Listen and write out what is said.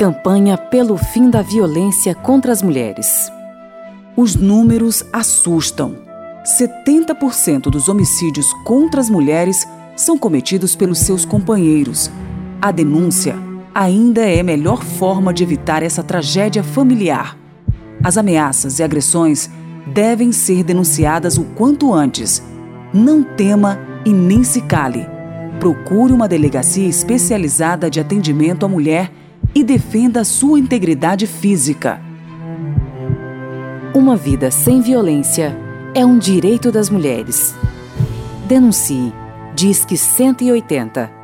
Campanha pelo fim da violência contra as mulheres. Os números assustam. 70% dos homicídios contra as mulheres são cometidos pelos seus companheiros. A denúncia ainda é a melhor forma de evitar essa tragédia familiar. As ameaças e agressões devem ser denunciadas o quanto antes. Não tema e nem se cale. Procure uma delegacia especializada de atendimento à mulher e defenda a sua integridade física. Uma vida sem violência é um direito das mulheres. Denuncie. Disque 180.